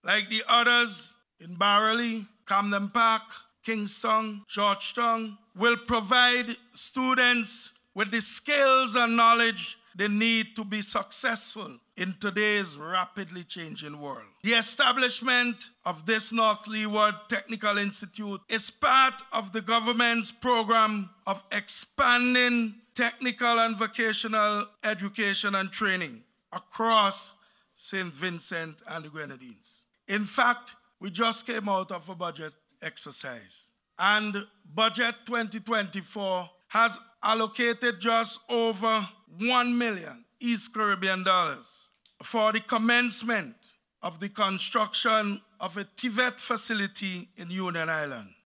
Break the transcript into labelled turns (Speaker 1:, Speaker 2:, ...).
Speaker 1: like the others in Barley, Camden Park, Kingston, Georgetown, will provide students with the skills and knowledge they need to be successful in today's rapidly changing world. The establishment of this North Leeward Technical Institute is part of the government's program of expanding technical and vocational education and training across St. Vincent and the Grenadines. In fact, we just came out of a budget exercise, and Budget 2024 has allocated just over $1 million East Caribbean dollars for the commencement of the construction of a TVET facility in Union Island.